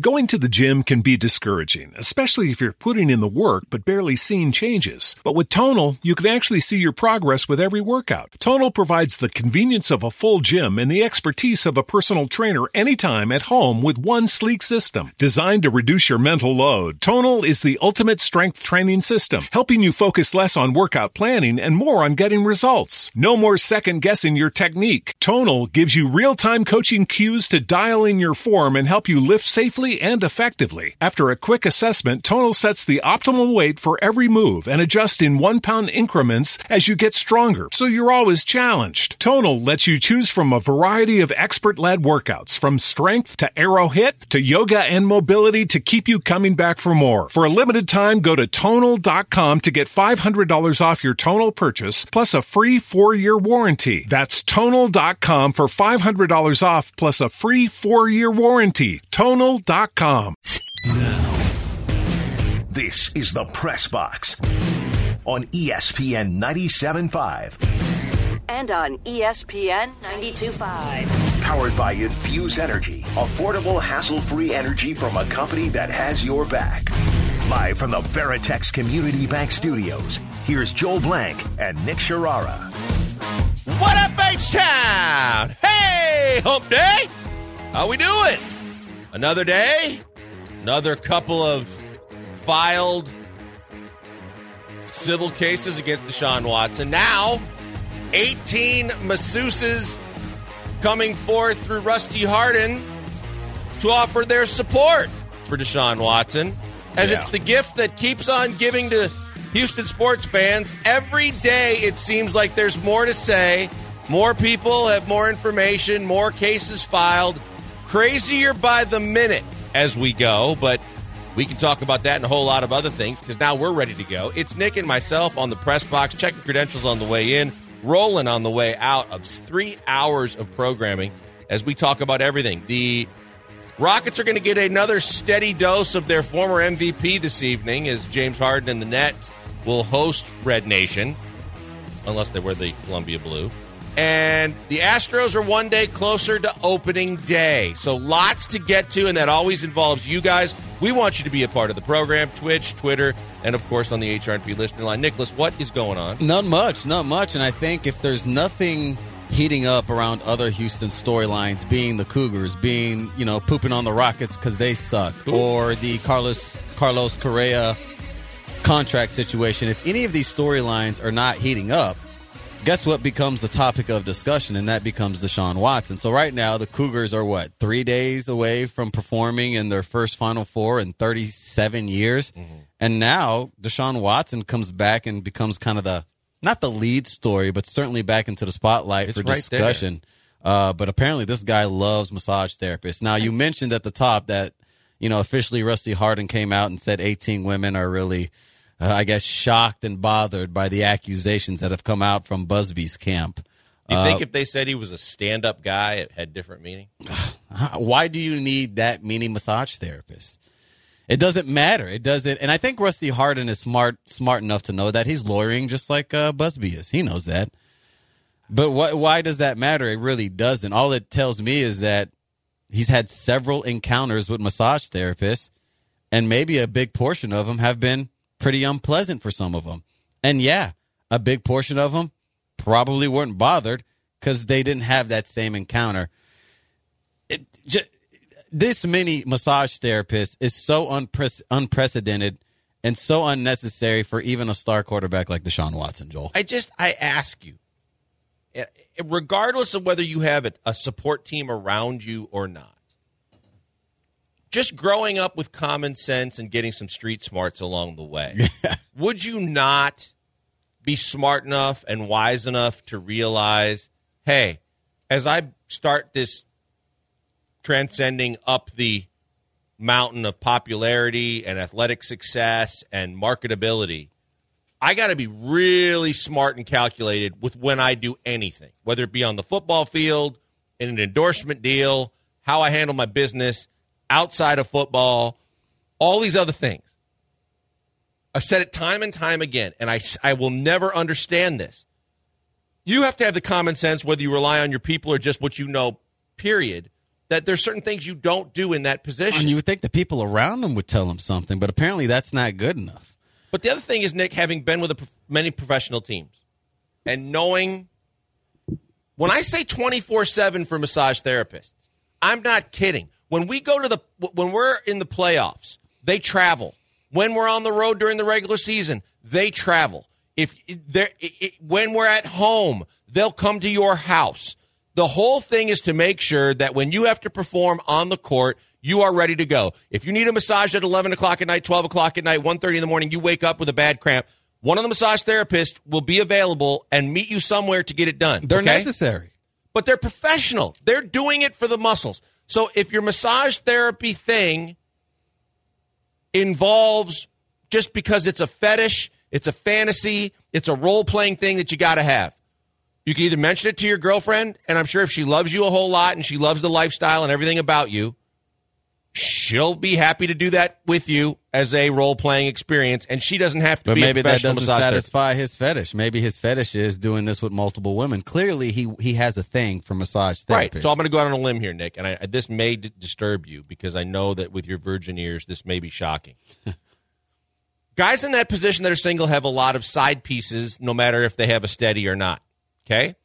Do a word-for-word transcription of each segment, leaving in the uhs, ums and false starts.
Going to the gym can be discouraging, especially if you're putting in the work but barely seeing changes. But with Tonal, you can actually see your progress with every workout. Tonal provides the convenience of a full gym and the expertise of a personal trainer anytime at home with one sleek system. Designed to reduce your mental load, Tonal is the ultimate strength training system, helping you focus less on workout planning and more on getting results. No more second-guessing your technique. Tonal gives you real-time coaching cues to dial in your form and help you lift safely and effectively. After a quick assessment, Tonal sets the optimal weight for every move and adjusts in one-pound increments as you get stronger, so you're always challenged. Tonal lets you choose from a variety of expert-led workouts, from strength to aero hit to yoga and mobility to keep you coming back for more. For a limited time, go to tonal dot com to get five hundred dollars off your Tonal purchase, plus a free four-year warranty. That's tonal dot com for five hundred dollars off, plus a free four-year warranty. tonal dot com. Now, this is the Press Box on E S P N ninety-seven point five. And on E S P N ninety-two point five. Powered by Infuse Energy, affordable, hassle-free energy from a company that has your back. Live from the Veritex Community Bank Studios, here's Joel Blank and Nick Sharara. What up, H-Town? Hey, hump day. How we doing? Another day, another couple of filed civil cases against Deshaun Watson. Now, eighteen masseuses coming forth through Rusty Hardin to offer their support for Deshaun Watson, as yeah. it's the gift that keeps on giving to Houston sports fans. Every day it seems like there's more to say, more people have more information, more cases filed. Crazier by the minute as we go, but we can talk about that and a whole lot of other things because now we're ready to go. It's Nick and myself on the press box, checking credentials on the way in, rolling on the way out of three hours of programming as we talk about everything. The Rockets are going to get another steady dose of their former M V P this evening as James Harden and the Nets will host Red Nation, unless they wear the Columbia blue. And the Astros are one day closer to opening day. So lots to get to, and that always involves you guys. We want you to be a part of the program, Twitch, Twitter, and, of course, on the H R and P listener line. Nicholas, what is going on? Not much, not much. And I think if there's nothing heating up around other Houston storylines, being the Cougars, being, you know, pooping on the Rockets because they suck, Ooh. or the Carlos Carlos Correa contract situation, if any of these storylines are not heating up, guess what becomes the topic of discussion, and that becomes Deshaun Watson. So right now, the Cougars are, what, three days away from performing in their first Final Four in thirty-seven years? Mm-hmm. And now Deshaun Watson comes back and becomes kind of the, not the lead story, but certainly back into the spotlight it's for right discussion. Uh, but apparently this guy loves massage therapists. Now, you mentioned at the top that, you know, officially Rusty Hardin came out and said eighteen women are really... Uh, I guess, shocked and bothered by the accusations that have come out from Busby's camp. Do you uh, think if they said he was a stand-up guy, it had different meaning? Why do you need that many massage therapists? It doesn't matter. It doesn't. And I think Rusty Hardin is smart smart enough to know that. He's lawyering just like uh, Busby is. He knows that. But wh- why does that matter? It really doesn't. All it tells me is that he's had several encounters with massage therapists, and maybe a big portion of them have been pretty unpleasant for some of them. And yeah, a big portion of them probably weren't bothered because they didn't have that same encounter. It, just, this many massage therapists is so unpre- unprecedented and so unnecessary for even a star quarterback like Deshaun Watson, Joel. I just, I ask you, regardless of whether you have a support team around you or not, just growing up with common sense and getting some street smarts along the way, would you not be smart enough and wise enough to realize, hey, as I start this transcending up the mountain of popularity and athletic success and marketability, I got to be really smart and calculated with when I do anything, whether it be on the football field, in an endorsement deal, how I handle my business, outside of football, all these other things. I've said it time and time again, and I, I will never understand this. You have to have the common sense, whether you rely on your people or just what you know, period. that there's certain things you don't do in that position. And you would think the people around him would tell him something, but apparently that's not good enough. But the other thing is, Nick, having been with a, many professional teams and knowing, when I say twenty-four seven for massage therapists, I'm not kidding. When we go to the, when we're in the playoffs, they travel. When we're on the road during the regular season, they travel. If they're, it, when we're at home, they'll come to your house. The whole thing is to make sure that when you have to perform on the court, you are ready to go. If you need a massage at eleven o'clock at night, twelve o'clock at night, one thirty in the morning, you wake up with a bad cramp, one of the massage therapists will be available and meet you somewhere to get it done. They're okay? necessary. But they're professional. They're doing it for the muscles. So if your massage therapy thing involves just because it's a fetish, it's a fantasy, it's a role-playing thing that you got to have, you can either mention it to your girlfriend, and I'm sure if she loves you a whole lot and she loves the lifestyle and everything about you, she'll be happy to do that with you as a role-playing experience, and she doesn't have to but be maybe a professional that doesn't massage satisfy therapist. his fetish. Maybe his fetish is doing this with multiple women. Clearly, he he has a thing for massage therapists. Right. So I'm going to go out on a limb here, Nick, and I, this may d- disturb you because I know that with your virgin ears, this may be shocking. Guys in that position that are single have a lot of side pieces, no matter if they have a steady or not. Okay?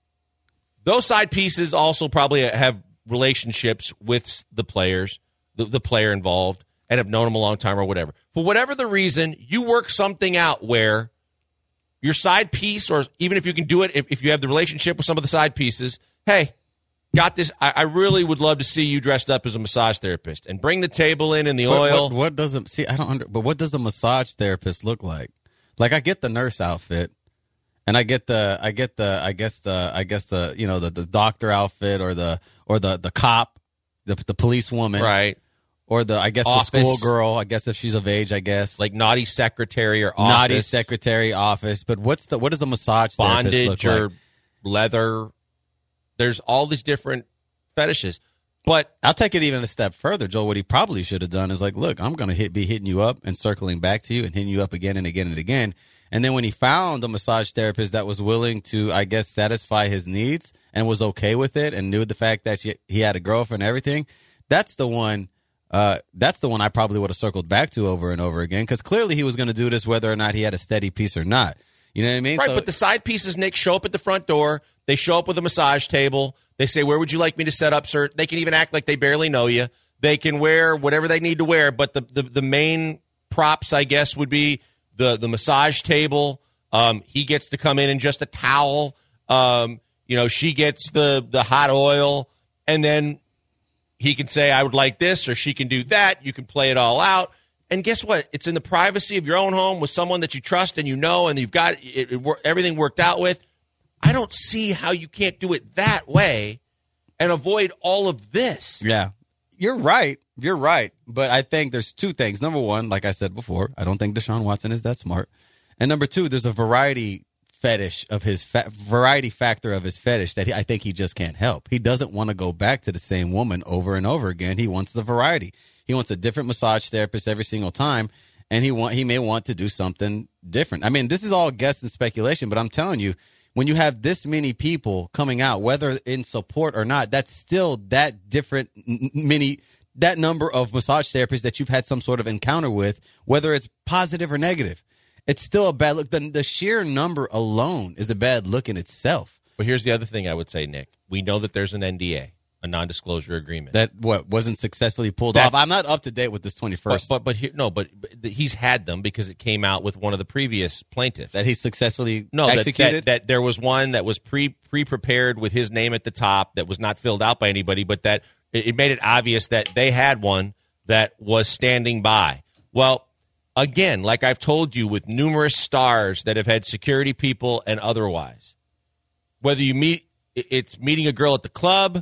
Those side pieces also probably have relationships with the players, the, the player involved, and have known them a long time or whatever. For whatever the reason, you work something out where your side piece, or even if you can do it, if, if you have the relationship with some of the side pieces, hey, got this. I, I really would love to see you dressed up as a massage therapist and bring the table in and the What, oil. what, what does a, see? I don't under, but what does a massage therapist look like? Like, I get the nurse outfit, and I get the, I get the, I guess the, I guess the, you know, the, the doctor outfit, or the, or the, the cop, the, the police woman, Right. Or the, I guess Office. the schoolgirl. I guess if she's of age, I guess Like naughty secretary or office. naughty secretary office. But what's the, what does a massage therapist look Bondage or like? leather. There's all these different fetishes. But I'll take it even a step further, Joel. What he probably should have done is like, look, I'm going to hit, be hitting you up and circling back to you and hitting you up again and again and again. And then when he found a massage therapist that was willing to, I guess, satisfy his needs and was okay with it and knew the fact that she, he had a girlfriend and everything, that's the one. Uh, that's the one I probably would have circled back to over and over again, because clearly he was going to do this whether or not he had a steady piece or not. You know what I mean? right, So- but the side pieces, Nick, show up at the front door. They show up with a massage table. They say, where would you like me to set up, sir? They can even act like they barely know you. They can wear whatever they need to wear, but the, the, the main props, I guess, would be the, the massage table. Um, he gets to come in in just a towel. Um, you know, she gets the, the hot oil, and then he can say, I would like this, or she can do that. You can play it all out. And guess what? It's in the privacy of your own home with someone that you trust and you know, and you've got it, it, everything worked out with. I don't see how you can't do it that way and avoid all of this. Yeah, you're right. You're right. But I think there's two things. Number one, like I said before, I don't think Deshaun Watson is that smart. And number two, there's a variety fetish of his fa- variety factor of his fetish that he, I think he just can't help. He doesn't want to go back to the same woman over and over again. He wants the variety. He wants a different massage therapist every single time, and he want he may want to do something different. I mean, this is all guess and speculation, but I'm telling you, when you have this many people coming out, whether in support or not, that's still that different n- many that number of massage therapists that you've had some sort of encounter with, whether it's positive or negative. It's still a bad look. The, the sheer number alone is a bad look in itself. But here's the other thing I would say, Nick. We know that there's an N D A, a non-disclosure agreement. That what wasn't successfully pulled That- off. I'm not up to date with this twenty-first. But but, but here, no, but, but he's had them because it came out with one of the previous plaintiffs. that he successfully no, that, executed. that, that there was one that was pre pre prepared with his name at the top that was not filled out by anybody, but that it, it made it obvious that they had one that was standing by. Well, again, like I've told you, with numerous stars that have had security people and otherwise, whether you meet it's meeting a girl at the club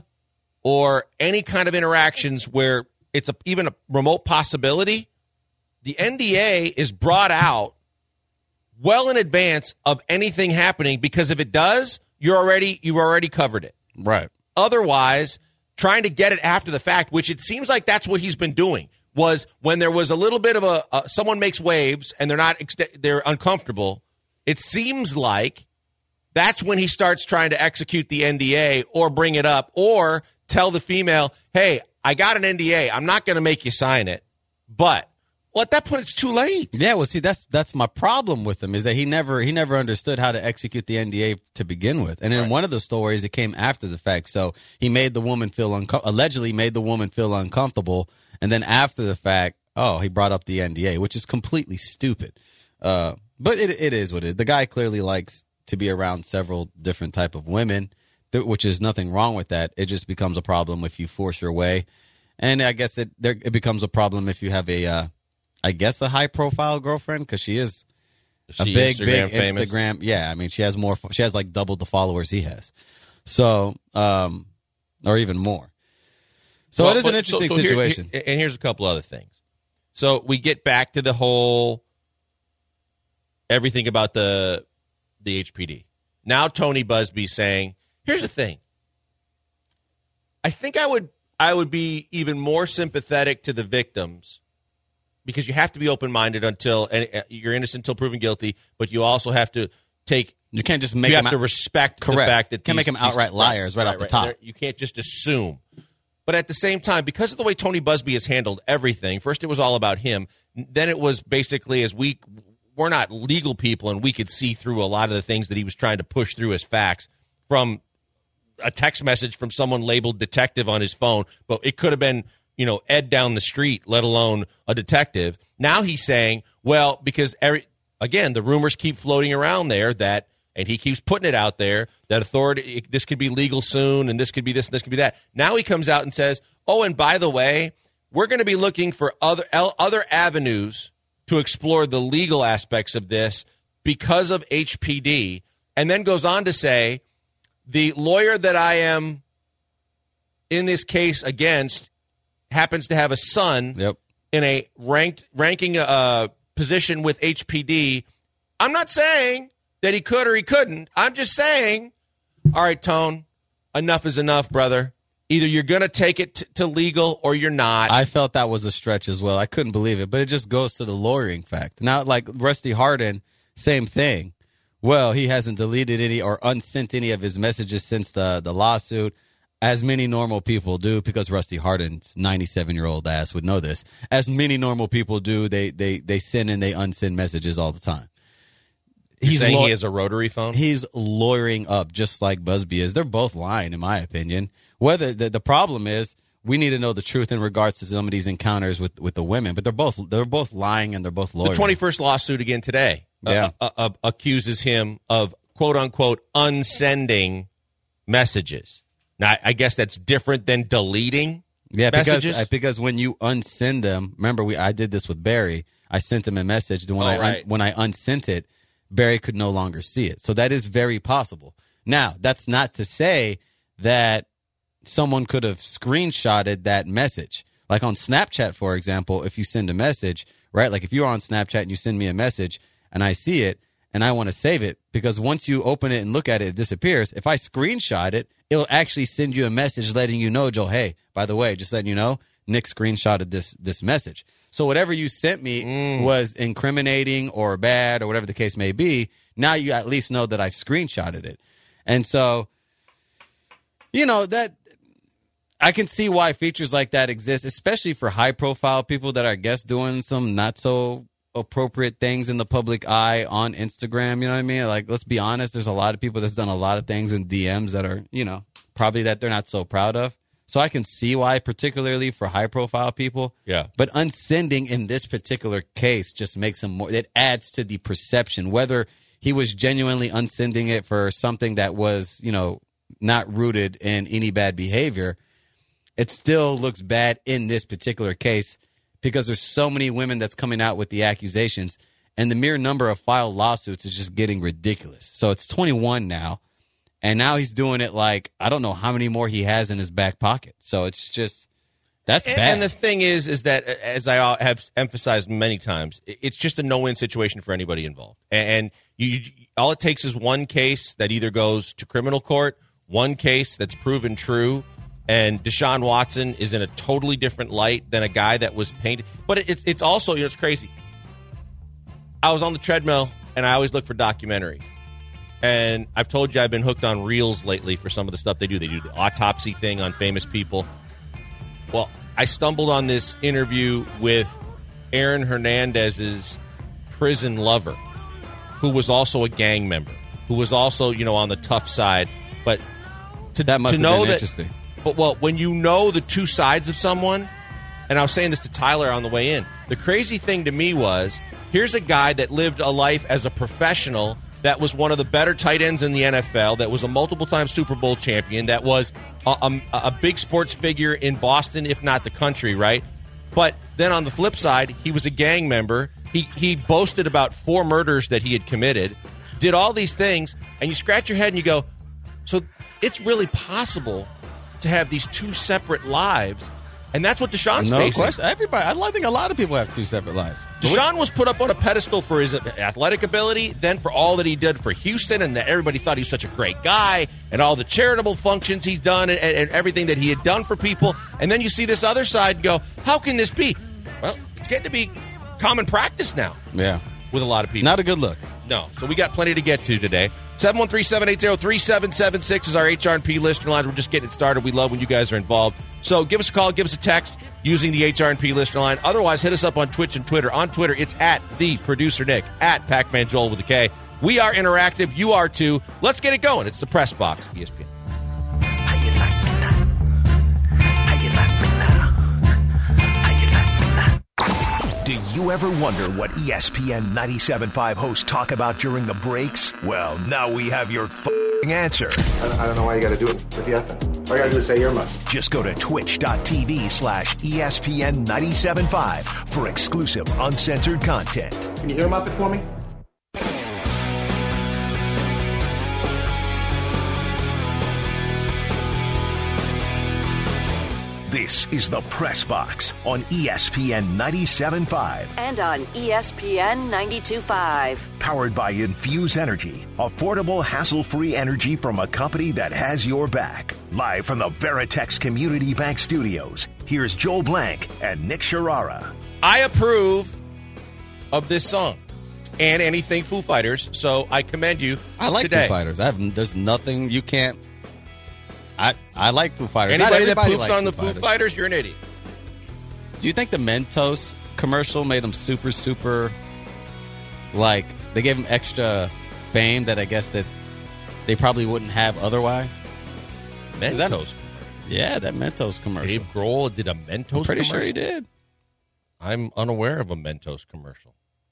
or any kind of interactions where it's a, even a remote possibility, the N D A is brought out well in advance of anything happening, because if it does, you're already you've already covered it. right. Otherwise, trying to get it after the fact, which it seems like that's what he's been doing, was when there was a little bit of a uh, someone makes waves and they're not they're uncomfortable. It seems like that's when he starts trying to execute the N D A or bring it up or tell the female, hey, I got an N D A. I'm not going to make you sign it. But, well, at that point, it's too late. Yeah, well, see, that's that's my problem with him is that he never he never understood how to execute the N D A to begin with. And in right. one of the stories, it came after the fact. So he made the woman feel unco- allegedly made the woman feel uncomfortable. And then after the fact, oh, he brought up the N D A, which is completely stupid. Uh, but it it is what it is. The guy clearly likes to be around several different type of women, which is nothing wrong with that. It just becomes a problem if you force your way. And I guess it there, it becomes a problem if you have a, uh, I guess, a high-profile girlfriend, because she is she a big, Instagram big famous? Instagram. Yeah, I mean, she has more. She has like double the followers he has. So, um, or even more. So well, it is but, an interesting so, so situation. Here, here, and here's a couple other things. So we get back to the whole everything about the the H P D. Now Tony Buzbee saying, here's the thing. I think I would I would be even more sympathetic to the victims, because you have to be open-minded until and you're innocent until proven guilty, but you also have to take you can't just make you them have out, to respect correct. the fact that can't these, make them outright these, liars right, right off right, the top. You can't just assume. But at the same time, because of the way Tony Buzbee has handled everything, first it was all about him. Then it was basically, as we we're not legal people, and we could see through a lot of the things that he was trying to push through as facts from a text message from someone labeled detective on his phone, but it could have been, you know, Ed down the street, let alone a detective. Now he's saying, well, because every, again, the rumors keep floating around there that, and he keeps putting it out there, that authority, this could be legal soon, and this could be this, and this could be that. Now he comes out and says, oh, and by the way, we're going to be looking for other other avenues to explore the legal aspects of this because of H P D, and then goes on to say, the lawyer that I am in this case against happens to have a son yep. in a ranked ranking uh, position with H P D. I'm not saying that he could or he couldn't. I'm just saying, all right, Tone, enough is enough, brother. Either you're going to take it t- to legal or you're not. I felt that was a stretch as well. I couldn't believe it, but it just goes to the lawyering fact. Now, like Rusty Hardin, same thing. Well, he hasn't deleted any or unsent any of his messages since the, the lawsuit, as many normal people do, because Rusty Hardin's ninety-seven-year-old ass would know this. As many normal people do, they they they send and they unsend messages all the time. You're He's saying law- he has a rotary phone? He's lawyering up just like Buzbee is. They're both lying, in my opinion. Whether the, the problem is, we need to know the truth in regards to some of these encounters with, with the women. But they're both they're both lying and they're both lawyering. The twenty-first lawsuit again today yeah. uh, uh, uh, accuses him of, quote unquote, unsending messages. Now, I guess that's different than deleting yeah, messages. because because when you unsend them, remember we I did this with Barry. I sent him a message, and when oh, I right. un, when I unsent it, Barry could no longer see it. So that is very possible. Now, that's not to say that someone could have screenshotted that message. Like on Snapchat, for example, if you send a message, right? Like if you're on Snapchat and you send me a message and I see it and I want to save it, because once you open it and look at it, it disappears. If I screenshot it, it'll actually send you a message letting you know, Joe, hey, by the way, just letting you know, Nick screenshotted this this message. So whatever you sent me mm. was incriminating or bad or whatever the case may be. Now you at least know that I've screenshotted it. And so, you know, that I can see why features like that exist, especially for high-profile people that are, I guess, doing some not-so-appropriate things in the public eye on Instagram, you know what I mean? Like, let's be honest, there's a lot of people that's done a lot of things in D Ms that are, you know, probably that they're not so proud of. So I can see why, particularly for high-profile people. Yeah. But unsending in this particular case just makes him more, it adds to the perception, whether he was genuinely unsending it for something that was, you know, not rooted in any bad behavior. It still looks bad in this particular case because there's so many women that's coming out with the accusations, and the mere number of filed lawsuits is just getting ridiculous. So it's twenty-one now, and now he's doing it like I don't know how many more he has in his back pocket. So it's just that's and, bad. And the thing is, is that as I have emphasized many times, it's just a no-win situation for anybody involved. And you, all it takes is one case that either goes to criminal court, one case that's proven true. And Deshaun Watson is in a totally different light than a guy that was painted. But it's it's also, you know, it's crazy. I was on the treadmill, and I always look for documentaries. And I've told you I've been hooked on Reels lately for some of the stuff they do. They do the autopsy thing on famous people. Well, I stumbled on this interview with Aaron Hernandez's prison lover, who was also a gang member, who was also, you know, on the tough side. But to, that must to have know been that, interesting. But, well, when you know the two sides of someone, and I was saying this to Tyler on the way in, the crazy thing to me was, here's a guy that lived a life as a professional that was one of the better tight ends in the N F L, that was a multiple-time Super Bowl champion, that was a, a, a big sports figure in Boston, if not the country, right? But then on the flip side, he was a gang member. He he boasted about four murders that he had committed, did all these things, and you scratch your head and you go, so it's really possible to have these two separate lives. And that's what Deshaun's no facing. question. Everybody, I think a lot of people have two separate lives. Deshaun was put up on a pedestal for his athletic ability, then for all that he did for Houston, and that everybody thought he was such a great guy, and all the charitable functions he's done, and, and everything that he had done for people. And then you see this other side and go, how can this be? Well, it's getting to be common practice now. Yeah. With a lot of people. Not a good look. No. So we got plenty to get to today. seven one three, seven eight zero, three seven seven six is our H R and P listener line. We're just getting it started. We love when you guys are involved. So give us a call, give us a text using the H R and P listener line. Otherwise, hit us up on Twitch and Twitter. On Twitter, it's at the producer Nick, at Pac-Man Joel with a K. We are interactive. You are too. Let's get it going. It's the Press Box, E S P N. How you like me now? How you like me now? How you like me now? Do you ever wonder what E S P N ninety-seven point five hosts talk about during the breaks? Well, now we have your f***ing answer. I don't, I don't know why you got to do it with the effing. All you got to do is say earmuffs. Just go to twitch.tv slash ESPN 975 for exclusive uncensored content. Can you hear muff it for me? This is the Press Box on E S P N ninety-seven point five. And on E S P N ninety-two point five. Powered by Infuse Energy, affordable, hassle-free energy from a company that has your back. Live from the Veritex Community Bank Studios, here's Joel Blank and Nick Sharara. I approve of this song and anything Foo Fighters, so I commend you I like today. Foo Fighters. I have, there's nothing you can't. I I like Foo Fighters. Anybody Not that poops likes on the Foo Foo Fighters. Fighters, you're an idiot. Do you think the Mentos commercial made them super, super, like, they gave them extra fame that I guess that they probably wouldn't have otherwise? Mentos that- commercial. Yeah, that Mentos commercial. Dave Grohl did a Mentos I'm pretty commercial? sure he did. I'm unaware of a Mentos commercial.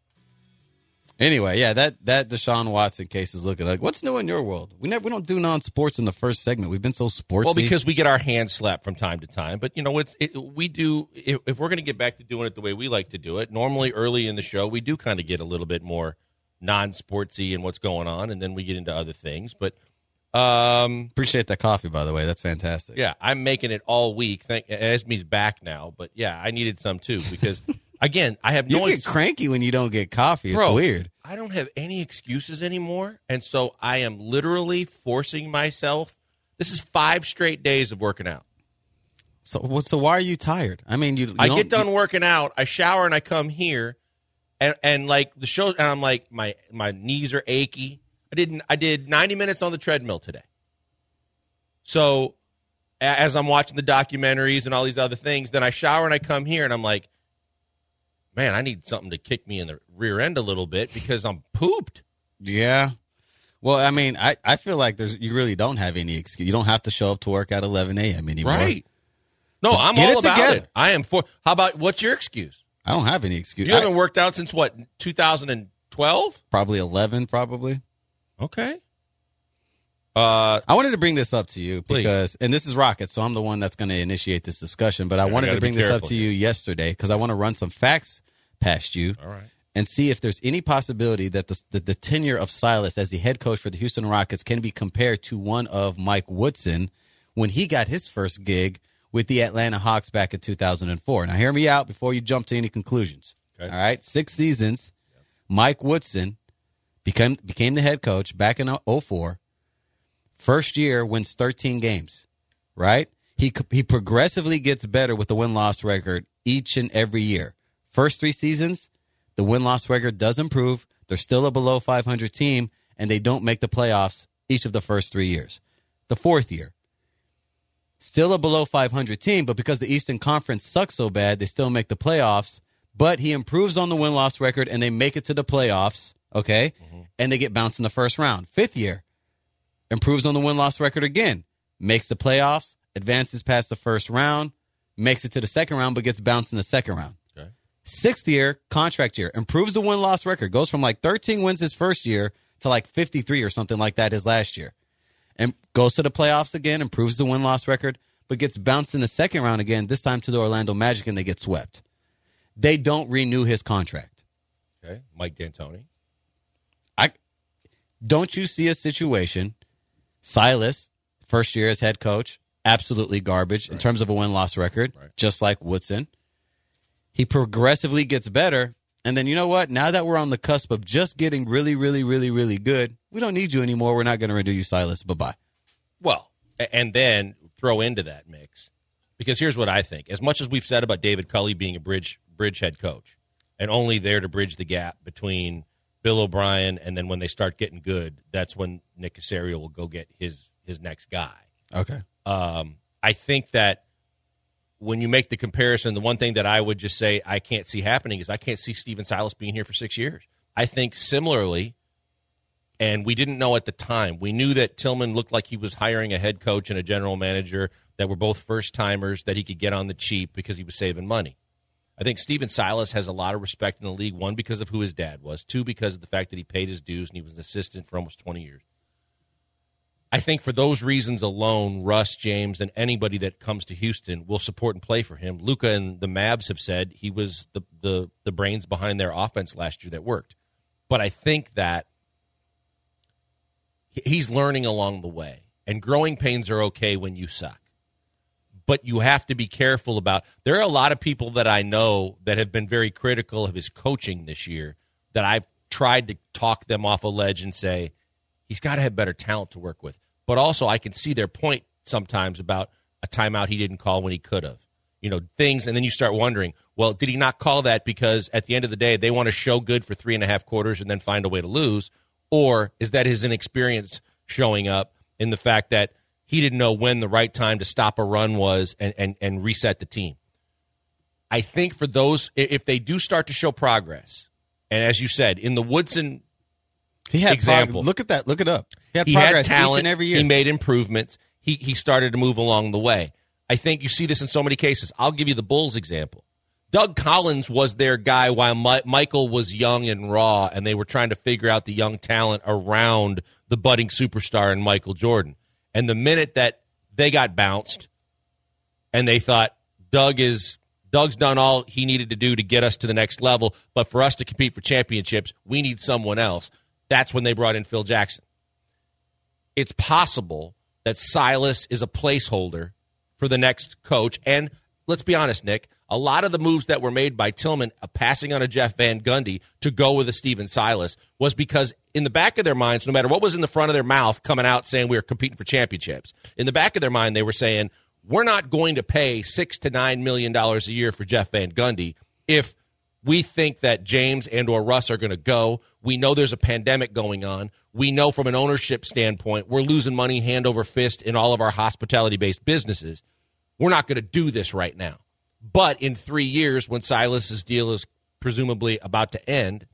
Anyway, yeah, that, that Deshaun Watson case is looking like, what's new in your world? We never we don't do non-sports in the first segment. We've been so sportsy. Well, because we get our hands slapped from time to time. But, you know, it's it, we do, if, if we're going to get back to doing it the way we like to do it, normally early in the show, we do kind of get a little bit more non-sportsy and what's going on, and then we get into other things. But, um, appreciate that coffee, by the way. That's fantastic. yeah, I'm making it all week. Thank, Esme's back now. But, yeah, I needed some, too, because, again, I have You no... get ex- cranky when you don't get coffee. It's Bro, weird. I don't have any excuses anymore, and so I am literally forcing myself. This is five straight days of working out. So, what? So why are you tired? I mean, you. you I don't- get done you- working out, I shower, and I come here, and and like the show, and I'm like my my knees are achy. I didn't. I did ninety minutes on the treadmill today. So, a- as I'm watching the documentaries and all these other things, then I shower and I come here, and I'm like, man, I need something to kick me in the rear end a little bit because I'm pooped. Yeah. Well, I mean, I, I feel like there's you really don't have any excuse. You don't have to show up to work at eleven a.m. anymore. Right. No, So I'm get all it about together. it. I am for. How about what's your excuse? I don't have any excuse. You I- haven't worked out since what, two thousand twelve? probably eleven, probably. Okay. Uh, I wanted to bring this up to you Please. because, and this is Rocket, so I'm the one that's going to initiate this discussion. But I I wanted gotta to bring be this up careful to here. you yesterday because I want to run some facts past you. all right. And see if there's any possibility that the, the the tenure of Silas as the head coach for the Houston Rockets can be compared to one of Mike Woodson when he got his first gig with the Atlanta Hawks back in two thousand four. Now, hear me out before you jump to any conclusions. Okay. All right, six seasons. Mike Woodson became became the head coach back in oh four. First year wins thirteen games. Right? He he progressively gets better with the win-loss record each and every year. First three seasons, the win-loss record does improve. They're still a below five hundred team. and they don't make the playoffs each of the first three years. The fourth year, still a below five hundred team, but because the Eastern Conference sucks so bad, they still make the playoffs. But he improves on the win-loss record, and they make it to the playoffs, okay? Mm-hmm. And they get bounced in the first round. Fifth year, improves on the win-loss record again, makes the playoffs, advances past the first round, makes it to the second round, but gets bounced in the second round. Okay. Sixth year, contract year, improves the win-loss record, goes from like thirteen wins his first year to like fifty-three or something like that his last year. And goes to the playoffs again, improves the win-loss record, but gets bounced in the second round again, this time to the Orlando Magic, and they get swept. They don't renew his contract. Okay, Mike D'Antoni. I don't you see a situation? Silas, first year as head coach, absolutely garbage right. in terms of a win-loss record, right. just like Woodson. He progressively gets better, and then you know what? Now that we're on the cusp of just getting really, really, really, really good, we don't need you anymore. We're not going to renew you, Silas. Bye-bye. Well, and then throw into that mix, because here's what I think. As much as we've said about David Culley being a bridge bridge head coach and only there to bridge the gap between Bill O'Brien and then when they start getting good, that's when Nick Caserio will go get his his next guy. Okay. Um, I think that when you make the comparison, the one thing that I would just say I can't see happening is I can't see Stephen Silas being here for six years. I think similarly, and we didn't know at the time, we knew that Tillman looked like he was hiring a head coach and a general manager that were both first-timers that he could get on the cheap because he was saving money. I think Stephen Silas has a lot of respect in the league, one, because of who his dad was, two, because of the fact that he paid his dues and he was an assistant for almost twenty years. I think for those reasons alone, Russ, James, and anybody that comes to Houston will support and play for him. Luka and the Mavs have said he was the, the, the brains behind their offense last year that worked. But I think that he's learning along the way, and growing pains are okay when you suck. But you have to be careful about – there are a lot of people that I know that have been very critical of his coaching this year that I've tried to talk them off a ledge and say, he's got to have better talent to work with. But also I can see their point sometimes about a timeout he didn't call when he could have. You know, things – and then you start wondering, well, did he not call that because at the end of the day they want to show good for three and a half quarters and then find a way to lose? Or is that his inexperience showing up in the fact that – he didn't know when the right time to stop a run was and, and, and reset the team. I think for those, if they do start to show progress, and as you said, in the Woodson he had example. Prog- look at that. Look it up. He had, he progress had talent. each and every year. He made improvements. He, he started to move along the way. I think you see this in so many cases. I'll give you the Bulls example. Doug Collins was their guy while My- Michael was young and raw, and they were trying to figure out the young talent around the budding superstar in Michael Jordan. And the minute that they got bounced and they thought Doug is Doug's done all he needed to do to get us to the next level, but for us to compete for championships, we need someone else. That's when they brought in Phil Jackson. It's possible that Silas is a placeholder for the next coach. And let's be honest, Nick, a lot of the moves that were made by Tillman, uh, passing on a Jeff Van Gundy to go with a Stephen Silas, was because in the back of their minds, no matter what was in the front of their mouth coming out saying we were competing for championships, in the back of their mind they were saying, we're not going to pay six to nine million dollars a year for Jeff Van Gundy if we think that James and or Russ are going to go. We know there's a pandemic going on. We know from an ownership standpoint we're losing money hand over fist in all of our hospitality-based businesses. We're not going to do this right now. But in three years, when Silas's deal is presumably about to end,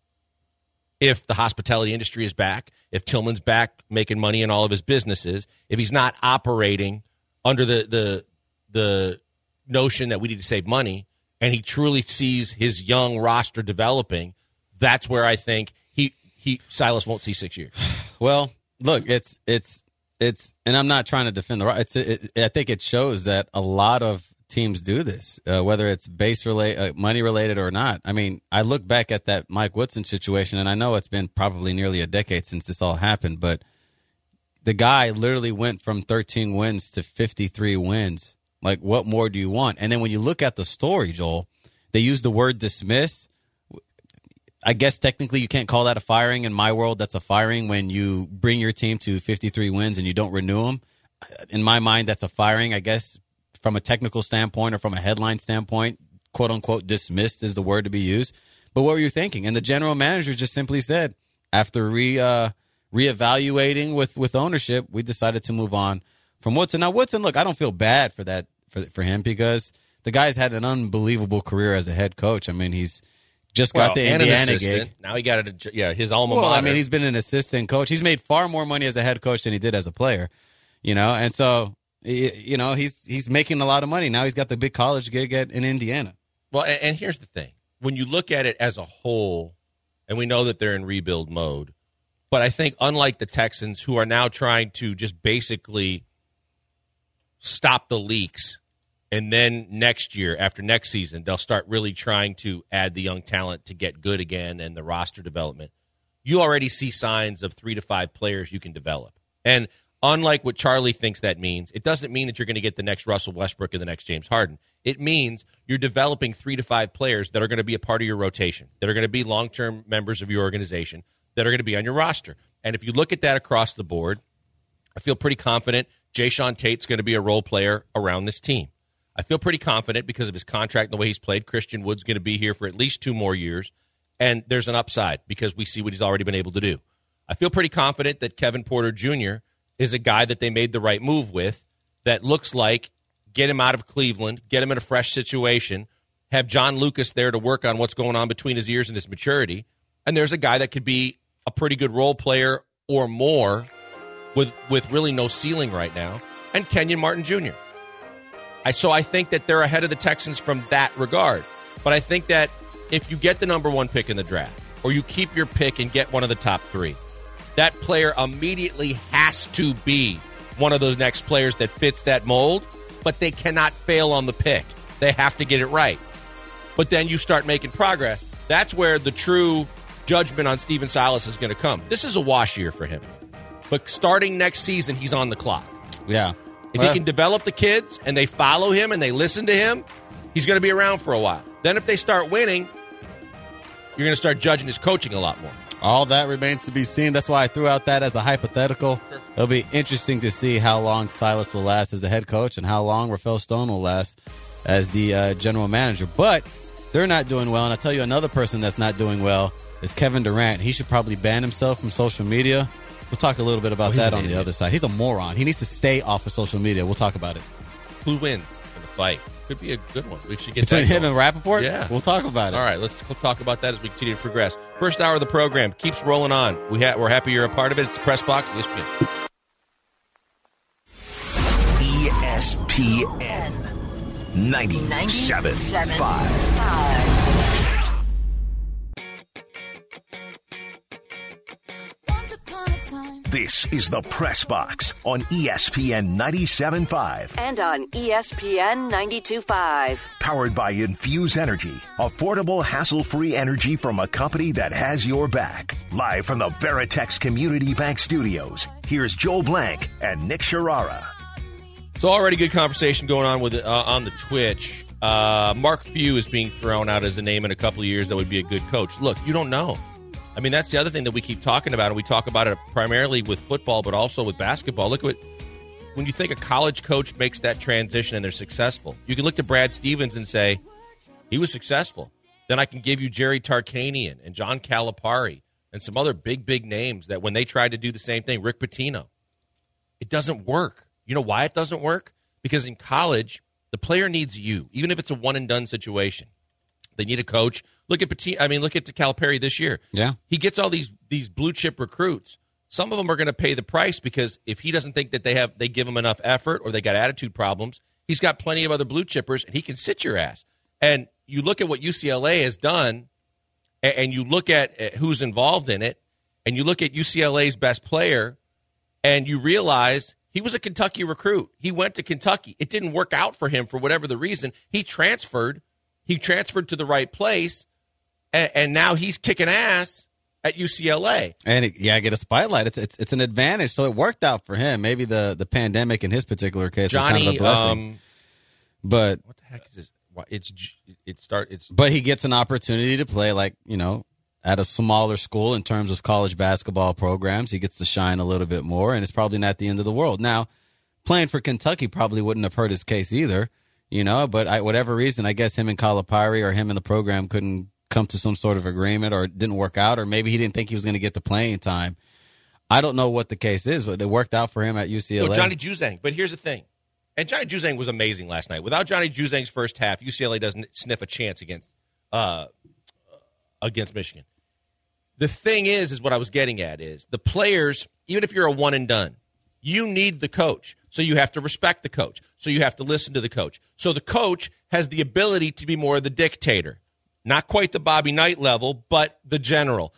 if the hospitality industry is back, if Tillman's back making money in all of his businesses, if he's not operating under the the the notion that we need to save money, and he truly sees his young roster developing, that's where I think he he Silas won't see six years. Well, look, it's it's it's, and I'm not trying to defend the right. It's it, I think it shows that a lot of teams do this, uh, whether it's base relate, uh, money related or not. I mean, I look back at that Mike Woodson situation, and I know it's been probably nearly a decade since this all happened, but the guy literally went from thirteen wins to fifty-three wins. Like, what more do you want? And then when you look at the story, Joel, they use the word dismissed. I guess technically you can't call that a firing. In my world, that's a firing when you bring your team to fifty-three wins and you don't renew them. In my mind, that's a firing, I guess. From a technical standpoint or from a headline standpoint, quote unquote, dismissed is the word to be used. But what were you thinking? And the general manager just simply said, after re uh, reevaluating with, with ownership, we decided to move on from Woodson. Now, Woodson, look, I don't feel bad for that for for him because the guy's had an unbelievable career as a head coach. I mean, he's just got well, the and Indiana an assistant. gig. Now he got it. Yeah, his alma well, mater. I mean, he's been an assistant coach. He's made far more money as a head coach than he did as a player, you know. And so, you know, he's he's making a lot of money now. He's got the big college gig at in Indiana. Well, and, and here's the thing: when you look at it as a whole, and we know that they're in rebuild mode, but I think unlike the Texans, who are now trying to just basically stop the leaks. And then next year, after next season, they'll start really trying to add the young talent to get good again and the roster development. You already see signs of three to five players you can develop. And unlike what Charlie thinks that means, it doesn't mean that you're going to get the next Russell Westbrook and the next James Harden. It means you're developing three to five players that are going to be a part of your rotation, that are going to be long-term members of your organization, that are going to be on your roster. And if you look at that across the board, I feel pretty confident Jayshawn Tate's going to be a role player around this team. I feel pretty confident because of his contract and the way he's played. Christian Wood's going to be here for at least two more years, and there's an upside because we see what he's already been able to do. I feel pretty confident that Kevin Porter Junior is a guy that they made the right move with that looks like get him out of Cleveland, get him in a fresh situation, have John Lucas there to work on what's going on between his ears and his maturity, and there's a guy that could be a pretty good role player or more with, with really no ceiling right now, and Kenyon Martin Junior I, so I think that they're ahead of the Texans from that regard. But I think that if you get the number one pick in the draft, or you keep your pick and get one of the top three, that player immediately has to be one of those next players that fits that mold, but they cannot fail on the pick. They have to get it right. But then you start making progress. That's where the true judgment on Steven Silas is going to come. This is a wash year for him. But starting next season, he's on the clock. Yeah. If he can develop the kids and they follow him and they listen to him, he's going to be around for a while. Then if they start winning, you're going to start judging his coaching a lot more. All that remains to be seen. That's why I threw out that as a hypothetical. Sure. It'll be interesting to see how long Silas will last as the head coach and how long Rafael Stone will last as the uh, general manager. But they're not doing well. And I'll tell you another person that's not doing well is Kevin Durant. He should probably ban himself from social media. We'll talk a little bit about oh, that on the other side. He's a moron. He needs to stay off of social media. We'll talk about it. Who wins in the fight? Could be a good one. We should get Between that him going. and Rappaport? Yeah. We'll talk about it. All right, let's talk about that as we continue to progress. First hour of the program keeps rolling on. We ha- we're happy you're a part of it. It's the Press Box, E S P N. E S P N ninety-seven point five. This is the Press Box on E S P N ninety-seven point five. And on E S P N ninety-two point five. Powered by Infuse Energy. Affordable, hassle-free energy from a company that has your back. Live from the Veritex Community Bank Studios, here's Joel Blank and Nick Sharara. So already good conversation going on with uh, on the Twitch. Uh, Mark Few is being thrown out as a name in a couple of years that would be a good coach. Look, you don't know. I mean, that's the other thing that we keep talking about, and we talk about it primarily with football, but also with basketball. Look at what, when you think a college coach makes that transition and they're successful. You can look to Brad Stevens and say, he was successful. Then I can give you Jerry Tarkanian and John Calipari and some other big, big names that when they tried to do the same thing, Rick Pitino, it doesn't work. You know why it doesn't work? Because in college, the player needs you, even if it's a one-and-done situation. They need a coach. Look at Petit, I mean, look at Calipari this year. Yeah, he gets all these these blue chip recruits. Some of them are going to pay the price because if he doesn't think that they have they give him enough effort or they got attitude problems, he's got plenty of other blue chippers and he can sit your ass. And you look at what U C L A has done, and, and you look at who's involved in it, and you look at U C L A's best player, and you realize he was a Kentucky recruit. He went to Kentucky. It didn't work out for him for whatever the reason. He transferred. He transferred to the right place, and, and now he's kicking ass at U C L A. And, it, yeah, get a spotlight. It's, it's it's an advantage, so it worked out for him. Maybe the, the pandemic in his particular case Johnny, was kind of a blessing. Um, but what the heck is this? It's it start. It's But he gets an opportunity to play, like, you know, at a smaller school in terms of college basketball programs. He gets to shine a little bit more, and it's probably not the end of the world. Now, playing for Kentucky probably wouldn't have hurt his case either. You know, but I, whatever reason, I guess him and Calipari or him and the program couldn't come to some sort of agreement or it didn't work out, or maybe he didn't think he was going to get the playing time. I don't know what the case is, but it worked out for him at U C L A. No, Johnny Juzang. But here's the thing. And Johnny Juzang was amazing last night. Without Johnny Juzang's first half, U C L A doesn't sniff a chance against uh, against Michigan. The thing is, is what I was getting at is the players, even if you're a one and done, you need the coach. So you have to respect the coach. So you have to listen to the coach. So the coach has the ability to be more of the dictator. Not quite the Bobby Knight level, but the general.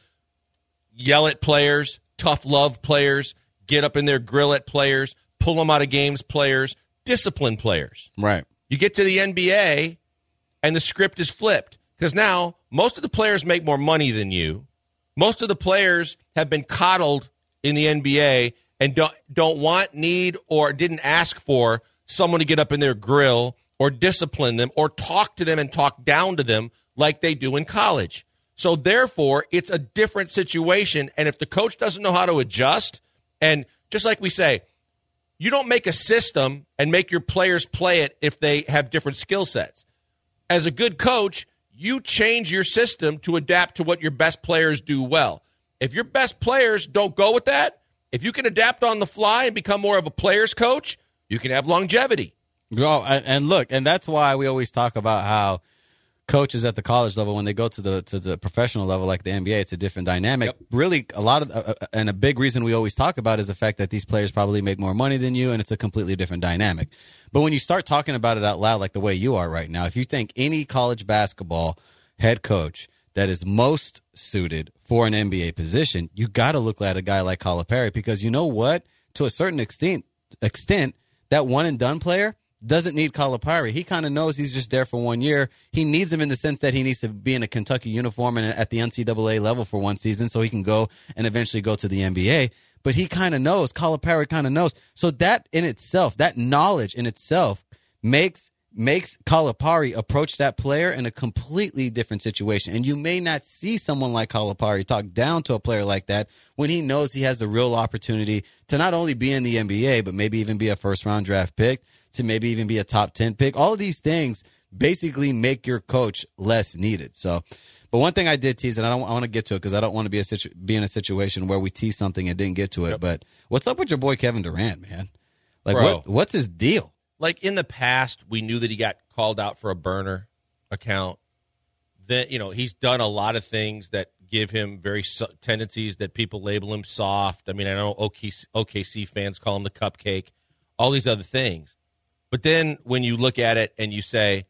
Yell at players, tough love players, get up in there, grill at players, pull them out of games players, discipline players. Right. You get to the N B A, and the script is flipped. Because now, most of the players make more money than you. Most of the players have been coddled in the N B A and don't, don't want, need, or didn't ask for someone to get up in their grill or discipline them or talk to them and talk down to them like they do in college. So, therefore, it's a different situation. And if the coach doesn't know how to adjust, and just like we say, you don't make a system and make your players play it if they have different skill sets. As a good coach, you change your system to adapt to what your best players do well. If your best players don't go with that, if you can adapt on the fly and become more of a player's coach, you can have longevity. Well, and look, and that's why we always talk about how coaches at the college level, when they go to the to the professional level like the N B A, it's a different dynamic. Yep. Really, a lot of uh, and a big reason we always talk about is the fact that these players probably make more money than you, and it's a completely different dynamic. But when you start talking about it out loud, like the way you are right now, if you think any college basketball head coach that is most suited for an N B A position, you got to look at a guy like Calipari, because you know what? To a certain extent, extent, that one and done player doesn't need Calipari. He kind of knows he's just there for one year. He needs him in the sense that he needs to be in a Kentucky uniform and at the N C double A level for one season so he can go and eventually go to the N B A. But he kind of knows. Calipari kind of knows. So that in itself, that knowledge in itself makes makes Calipari approach that player in a completely different situation. And you may not see someone like Calipari talk down to a player like that when he knows he has the real opportunity to not only be in the N B A, but maybe even be a first-round draft pick, to maybe even be a top ten pick. All of these things basically make your coach less needed. So, but one thing I did tease, and I don't I want to get to it because I don't want to be a situ- be in a situation where we tease something and didn't get to it. Yep. But what's up with your boy Kevin Durant, man? Like, Bro, what what's his deal? Like in the past, we knew that he got called out for a burner account. That, you know, he's done a lot of things that give him very so- tendencies that people label him soft. I mean, I know O K C, O K C fans call him the cupcake, all these other things. But then when you look at it and you say,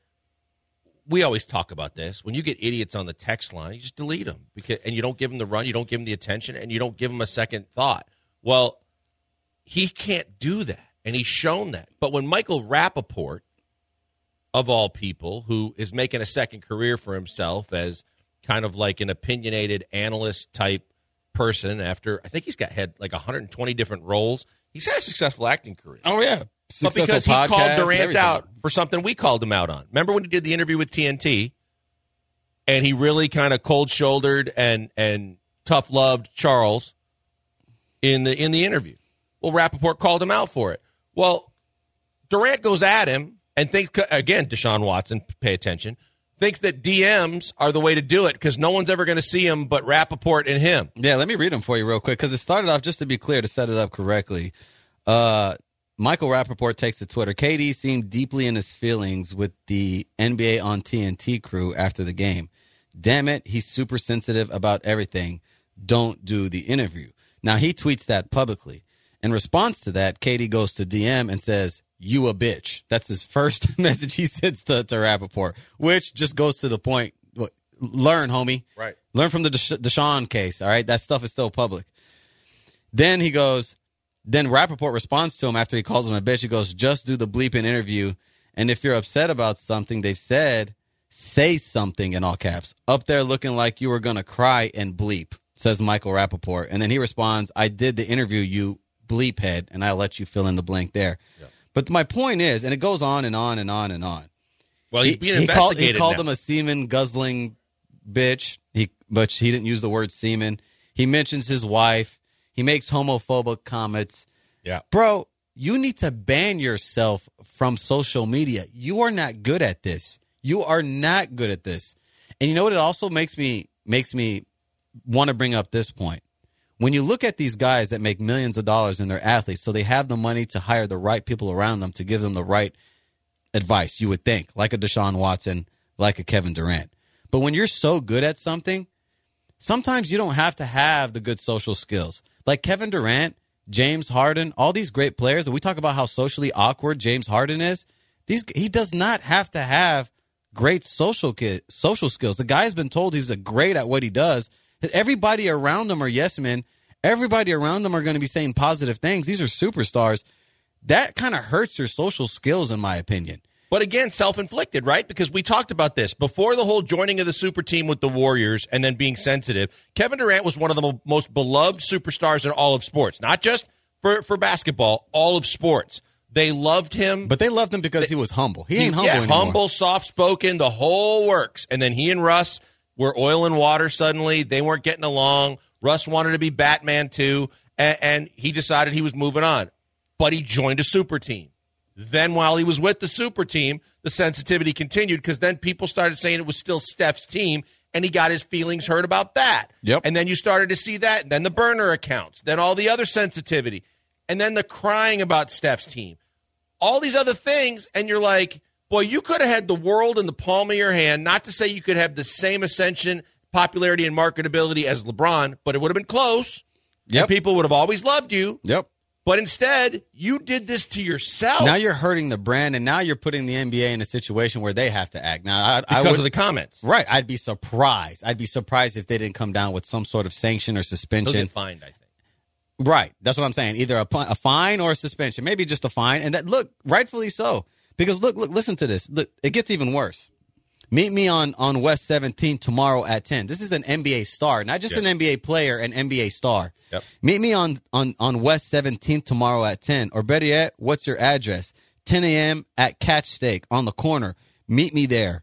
we always talk about this, when you get idiots on the text line, you just delete them, because, and you don't give them the run, you don't give them the attention, and you don't give them a second thought. Well, he can't do that, and he's shown that. But when Michael Rappaport, of all people, who is making a second career for himself as kind of like an opinionated analyst type person after, I think he's got had like one hundred twenty different roles. He's had a successful acting career. Oh, yeah. But because he called Durant out for something we called him out on. Remember when he did the interview with T N T and he really kind of cold-shouldered and and tough-loved Charles in the in the interview? Well, Rappaport called him out for it. Well, Durant goes at him and thinks, again, Deshaun Watson, pay attention, thinks that D Ms are the way to do it because no one's ever going to see him but Rappaport and him. Yeah, let me read them for you real quick because it started off, just to be clear, to set it up correctly. Uh Michael Rappaport takes to Twitter, K D seemed deeply in his feelings with the N B A on T N T crew after the game. Damn it, he's super sensitive about everything. Don't do the interview. Now, he tweets that publicly. In response to that, K D goes to D M and says, you a bitch. That's his first message he sends to, to Rappaport, which just goes to the point. Learn, homie. Right. Learn from the Desha- Deshaun case, all right? That stuff is still public. Then he goes... Then Rappaport responds to him after he calls him a bitch. He goes, just do the bleeping interview. And if you're upset about something they've said, say something in all caps. Up there looking like you were going to cry and bleep, says Michael Rappaport. And then he responds, I did the interview, you bleep head, and I'll let you fill in the blank there. Yeah. But my point is, and it goes on and on and on and on. Well, he's being he, investigated He called, he called now. him a semen guzzling bitch, he, but he didn't use the word semen. He mentions his wife. He makes homophobic comments. Yeah. Bro, you need to ban yourself from social media. You are not good at this. You are not good at this. And you know what? It also makes me makes me want to bring up this point. when you look at these guys that make millions of dollars and they're athletes, so they have the money to hire the right people around them to give them the right advice, you would think, like a Deshaun Watson, like a Kevin Durant. But when you're so good at something, sometimes you don't have to have the good social skills. Like Kevin Durant, James Harden, all these great players, and we talk about how socially awkward James Harden is. These he does not have to have great social ki- social skills. The guy's been told he's a great at what he does. Everybody around him are yes men. Everybody around them are going to be saying positive things. These are superstars. That kind of hurts your social skills, in my opinion. But again, self-inflicted, right? Because we talked about this before the whole joining of the super team with the Warriors and then being sensitive. Kevin Durant was one of the mo- most beloved superstars in all of sports, not just for, for basketball, all of sports. They loved him. But they loved him because he was humble. He, he ain't humble yeah, anymore. humble, soft-spoken, the whole works. And then he and Russ were oil and water suddenly. They weren't getting along. Russ wanted to be Batman too, and, and he decided he was moving on. But he joined a super team. Then while he was with the super team, the sensitivity continued because then people started saying it was still Steph's team, and he got his feelings hurt about that. Yep. And then you started to see that, and then the burner accounts, then all the other sensitivity, and then the crying about Steph's team. All these other things, and you're like, boy, you could have had the world in the palm of your hand, not to say you could have the same ascension, popularity, and marketability as LeBron, but it would have been close. Yep. And people would have always loved you. Yep. But instead, you did this to yourself. Now you're hurting the brand, and now you're putting the N B A in a situation where they have to act. Now, I, because I would, of the comments. Right. I'd be surprised. I'd be surprised if they didn't come down with some sort of sanction or suspension. They'll get fined, I think. Right. That's what I'm saying. Either a, a fine or a suspension. Maybe just a fine. And that, look, rightfully so. Because, look, look, listen to this. Look, it gets even worse. Meet me on, on West seventeenth tomorrow at ten. This is an N B A star, not just yes. an N B A player, an N B A star. Yep. Meet me on, on, on West seventeenth tomorrow at ten. Or better yet, what's your address? ten a.m. at Catch Steak on the corner. Meet me there.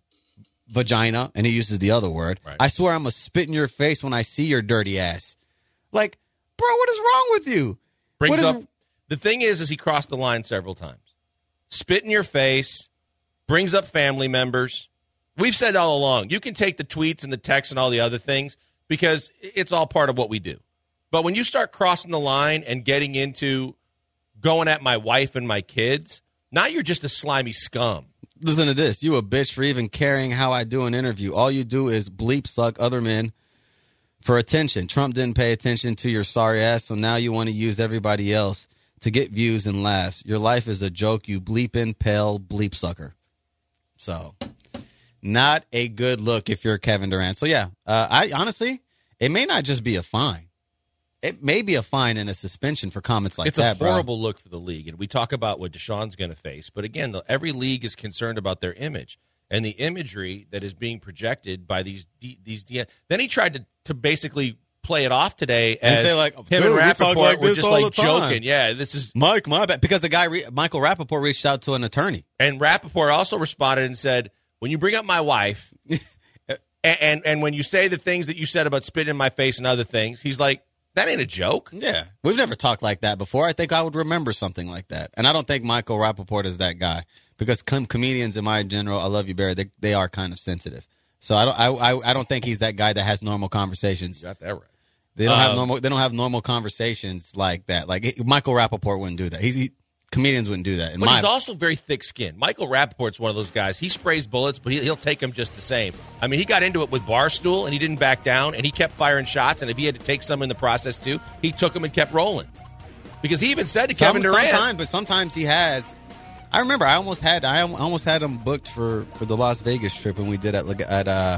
Vagina, and he uses the other word. Right. I swear I'm going to spit in your face when I see your dirty ass. Like, bro, what is wrong with you? Brings is, up, the thing is, is he crossed the line several times. Spit in your face, brings up family members. We've said all along, you can take the tweets and the texts and all the other things because it's all part of what we do. But when you start crossing the line and getting into going at my wife and my kids, now you're just a slimy scum. Listen to this. You a bitch for even caring how I do an interview. All you do is bleep suck other men for attention. Trump didn't pay attention to your sorry ass, so now you want to use everybody else to get views and laughs. Your life is a joke, you bleeping pale bleep sucker. So, not a good look if you're Kevin Durant. So, yeah, uh, I honestly, it may not just be a fine. It may be a fine and a suspension for comments like it's that, It's a horrible bro. look for the league. And we talk about what Deshaun's going to face. But again, the, every league is concerned about their image and the imagery that is being projected by these D, these D. Then he tried to, to basically play it off today as and say like, him and Rappaport like were just like joking. Time. Yeah, this is Mike, my bad. Because the guy, re- Michael Rappaport, reached out to an attorney. And Rappaport also responded and said, when you bring up my wife and, and, and when you say the things that you said about spitting in my face and other things, he's like, that ain't a joke. Yeah. We've never talked like that before. I think I would remember something like that. And I don't think Michael Rappaport is that guy. Because com- comedians in my general, I love you, Barry, they, they are kind of sensitive. So I don't I, I I don't think he's that guy that has normal conversations. You got that right. They don't um, have normal they don't have normal conversations like that. Like it, Michael Rappaport wouldn't do that. He's he, comedians wouldn't do that. But my, he's also very thick-skinned. Michael Rappaport's one of those guys. He sprays bullets, but he, he'll take them just the same. I mean, he got into it with Barstool, and he didn't back down, and he kept firing shots, and if he had to take some in the process, too, he took them and kept rolling. Because he even said to some, Kevin Durant. Sometimes, but sometimes he has. I remember I almost had I almost had him booked for, for the Las Vegas trip when we did at at uh,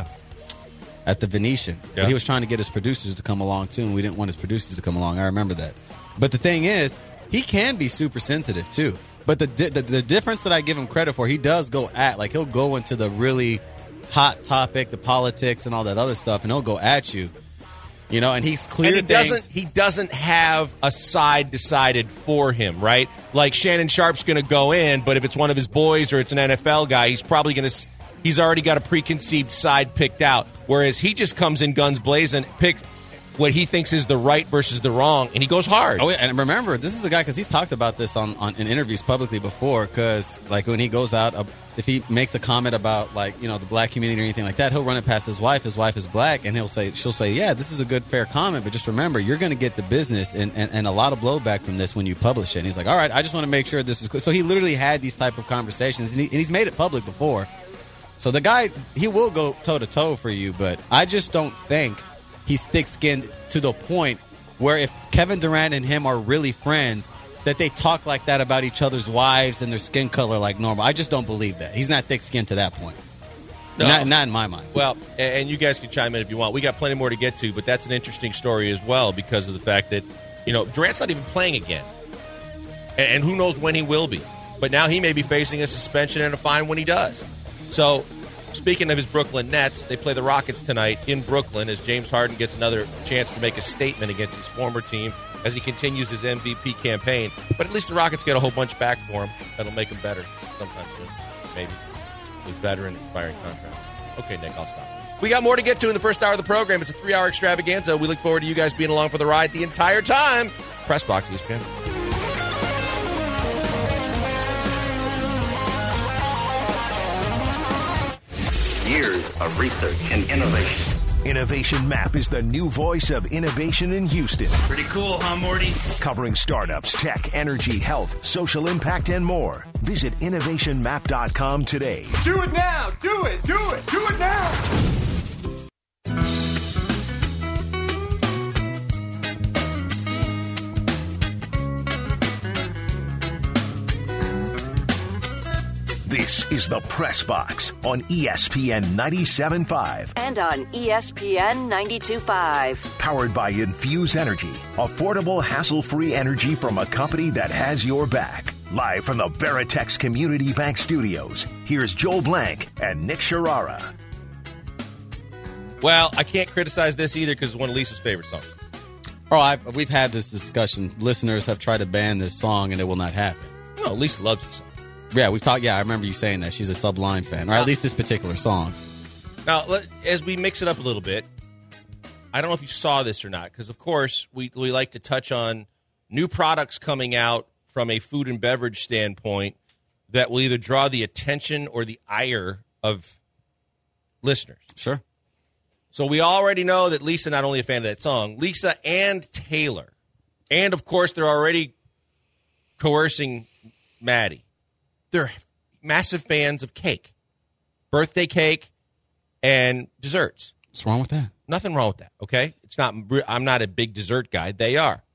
at the Venetian. Yeah. But he was trying to get his producers to come along, too, and we didn't want his producers to come along. I remember that. But the thing is, he can be super sensitive, too. But the, the the difference that I give him credit for, he does go at, like, he'll go into the really hot topic, the politics and all that other stuff, and he'll go at you. You know, and he's clear and he things. doesn't he doesn't have a side decided for him, right? Like Shannon Sharp's going to go in, but if it's one of his boys or it's an N F L guy, he's probably going to he's already got a preconceived side picked out. Whereas he just comes in guns blazing, picks what he thinks is the right versus the wrong, and he goes hard. Oh, yeah, and remember, this is a guy, because he's talked about this on, on in interviews publicly before, because, like, when he goes out, uh, if he makes a comment about, like, you know, the black community or anything like that, he'll run it past his wife. His wife is black, and he'll say, she'll say, yeah, this is a good, fair comment, but just remember, you're going to get the business and, and, and a lot of blowback from this when you publish it. And he's like, all right, I just want to make sure this is clear. So he literally had these type of conversations, and, he, and he's made it public before. So the guy, he will go toe-to-toe for you, but I just don't think he's thick-skinned to the point where if Kevin Durant and him are really friends, that they talk like that about each other's wives and their skin color like normal. I just don't believe that. He's not thick-skinned to that point. No. Not, not in my mind. Well, and you guys can chime in if you want. We got plenty more to get to, but that's an interesting story as well because of the fact that, you know, Durant's not even playing again. And, and who knows when he will be. But now he may be facing a suspension and a fine when he does. So, speaking of his Brooklyn Nets, they play the Rockets tonight in Brooklyn as James Harden gets another chance to make a statement against his former team as he continues his M V P campaign. But at least the Rockets get a whole bunch back for him. That'll make him better sometime soon. Maybe. With veteran expiring contract. Okay, Nick, I'll stop. We got more to get to in the first hour of the program. It's a three-hour extravaganza. We look forward to you guys being along for the ride the entire time. Press Box E S P N. Years of research and innovation. Innovation Map is the new voice of innovation in Houston. Pretty cool, huh, Morty? Covering startups, tech, energy, health, social impact, and more. Visit innovation map dot com today. Do it now! Do it! Do it! Do it now! This is the Press Box on E S P N ninety-seven point five. And on E S P N ninety-two point five. Powered by Infuse Energy. Affordable, hassle-free energy from a company that has your back. Live from the Veritex Community Bank Studios, here's Joel Blank and Nick Sharara. Well, I can't criticize this either because it's one of Lisa's favorite songs. Oh, I've, we've had this discussion. Listeners have tried to ban this song, and it will not happen. No, Lisa loves this song. Yeah, we've talked. Yeah, I remember you saying that. She's a Sublime fan, or at least this particular song. Now, let, as we mix it up a little bit, I don't know if you saw this or not, because, of course, we, we like to touch on new products coming out from a food and beverage standpoint that will either draw the attention or the ire of listeners. Sure. So we already know that Lisa not only a fan of that song, Lisa and Taylor, and, of course, they're already coercing Maddie. They're massive fans of cake, birthday cake, and desserts. What's wrong with that? Nothing wrong with that, okay? It's not. I'm not a big dessert guy. They are.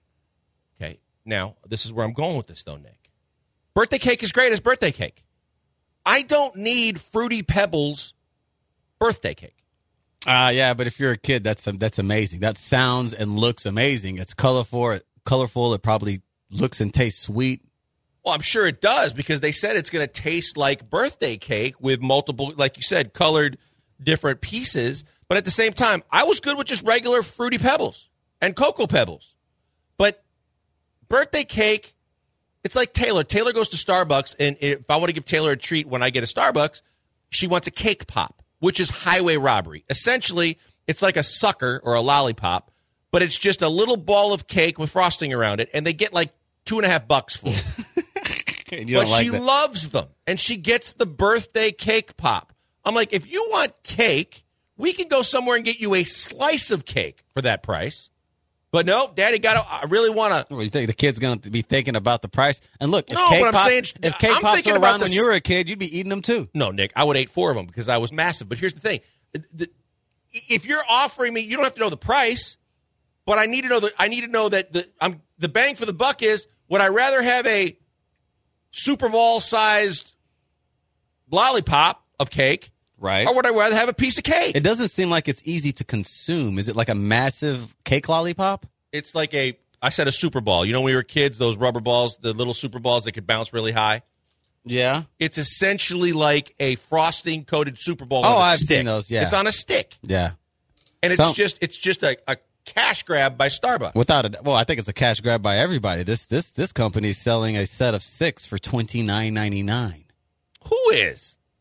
Okay, now, this is where I'm going with this, though, Nick. Birthday cake is great as birthday cake. I don't need Fruity Pebbles birthday cake. Uh, yeah, but if you're a kid, that's that's amazing. That sounds and looks amazing. It's colorful. Colorful. It probably looks and tastes sweet. Well, I'm sure it does because they said it's going to taste like birthday cake with multiple, like you said, colored different pieces. But at the same time, I was good with just regular Fruity Pebbles and Cocoa Pebbles. But birthday cake, it's like Taylor. Taylor goes to Starbucks, and if I want to give Taylor a treat when I get a Starbucks, she wants a cake pop, which is highway robbery. Essentially, it's like a sucker or a lollipop, but it's just a little ball of cake with frosting around it, and they get like two and a half bucks for it. But like she that. loves them, and she gets the birthday cake pop. I'm like, if you want cake, we can go somewhere and get you a slice of cake for that price. But no, Daddy got to. I really want to. Well, you think the kid's going to be thinking about the price? And look, if No, cake but I'm pop, saying- if cake I'm pops thinking were about around when the- you were a kid, you'd be eating them too. No, Nick, I would eat four of them because I was massive. But here's the thing: The- if you're offering me, you don't have to know the price, but I need to know that. I need to know that the I'm the bang for the buck is. Would I rather have a Super Bowl sized lollipop of cake, Right. or would I rather have a piece of cake? It doesn't seem like it's easy to consume. Is it like a massive cake lollipop? It's like a. I said a Super Ball. You know, when we were kids, those rubber balls, the little Super Balls that could bounce really high. Yeah. It's essentially like a frosting coated Super Bowl. Oh, on a I've stick. seen those, yeah. It's on a stick, Yeah. and it's Some- just it's just a, a cash grab by Starbucks. Without a well, I think it's a cash grab by everybody. This this this company is selling a set of six for twenty nine ninety nine. Who is?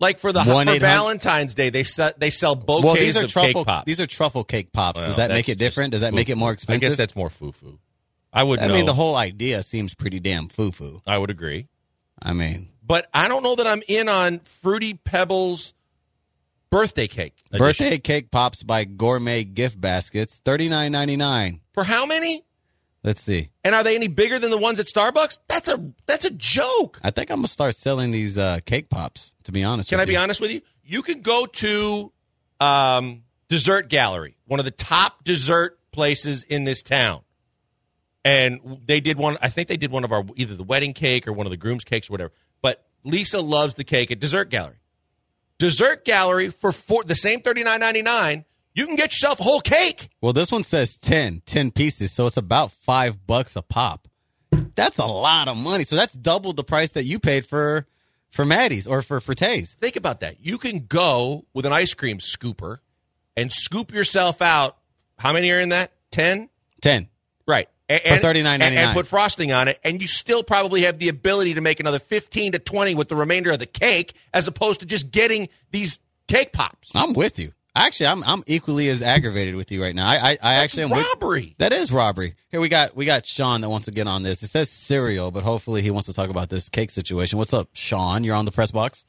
Like for the for Valentine's Day, they sell they sell bouquets well, these are of truffle, cake pops. These are truffle cake pops. Well, Does that make it different? Does that foo-foo. make it more expensive? I guess that's more foo-foo. I would. I know. mean, the whole idea seems pretty damn foo-foo. I would agree. I mean, but I don't know that I'm in on Fruity Pebbles birthday cake. Edition. Birthday cake pops by Gourmet Gift Baskets, thirty-nine ninety-nine. For how many? Let's see. And are they any bigger than the ones at Starbucks? That's a that's a joke. I think I'm gonna start selling these uh, cake pops. To be honest, can with I be you. honest with you? You can go to um, Dessert Gallery, one of the top dessert places in this town, and they did one. I think they did one of our either the wedding cake or one of the groom's cakes or whatever. But Lisa loves the cake at Dessert Gallery. Dessert Gallery for four, the same thirty-nine ninety-nine. You can get yourself a whole cake. Well, this one says ten, ten pieces, so it's about five bucks a pop. That's a lot of money. So that's double the price that you paid for for Maddie's or for for Tay's. Think about that. You can go with an ice cream scooper and scoop yourself out. How many are in that? Ten? Ten. Right. And, for thirty-nine ninety-nine. And, and put frosting on it, and you still probably have the ability to make another fifteen to twenty with the remainder of the cake, as opposed to just getting these cake pops. I'm with you. Actually, I'm I'm equally as aggravated with you right now. I I, I That's actually am robbery. With, that is robbery. Here we got we got Sean that wants to get on this. It says cereal, but hopefully he wants to talk about this cake situation. What's up, Sean? You're on the press box.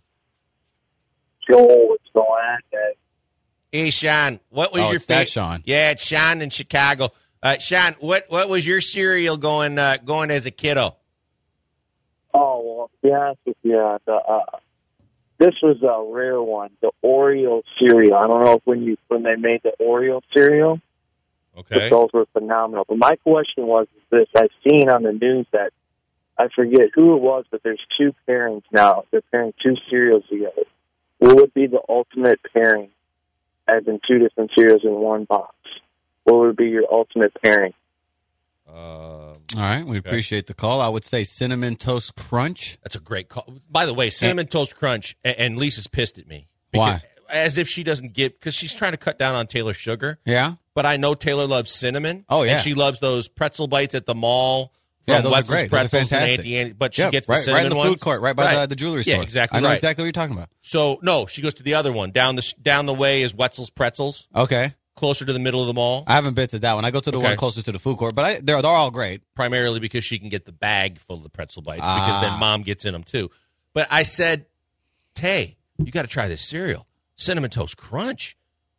Joel, what's going on, guys? Hey, Sean, what was oh, your it's that fa- Sean? Yeah, it's Sean in Chicago. Uh, Sean, what what was your cereal going uh, going as a kiddo? Oh, well, to be honest with you, the, uh, this was a rare one, the Oreo cereal. I don't know if when you when they made the Oreo cereal, Okay. but those were phenomenal. But my question was this: I've seen on the news that I forget who it was, but there's two pairings now. They're pairing two cereals together. What would be the ultimate pairing, as in two different cereals in one box? What would be your ultimate pairing? Um, All right, we okay. appreciate the call. I would say Cinnamon Toast Crunch. That's a great call. By the way, Cinnamon Toast Crunch, and, and Lisa's pissed at me. Why? As if she doesn't get, because she's trying to cut down on Taylor's sugar. Yeah. But I know Taylor loves cinnamon. Oh, yeah. And she loves those pretzel bites at the mall. From Yeah, those are Wetzel's great. Those are Pretzels and fantastic. Auntie Annie, but she Yep, gets right, the cinnamon right in the ones. food court, right by Right. the, the jewelry Yeah, store. exactly I know right. exactly what you're talking about. So, no, she goes to the other one. Down the down the way is Wetzel's Pretzels, Okay. closer to the middle of the mall, I haven't been to that one. I go to the Okay. one closer to the food court, but I, they're, they're all great. primarily because she can get the bag full of the pretzel bites, Ah. because then Mom gets in them too. But I said, Tay, you got to try this cereal, Cinnamon Toast Crunch,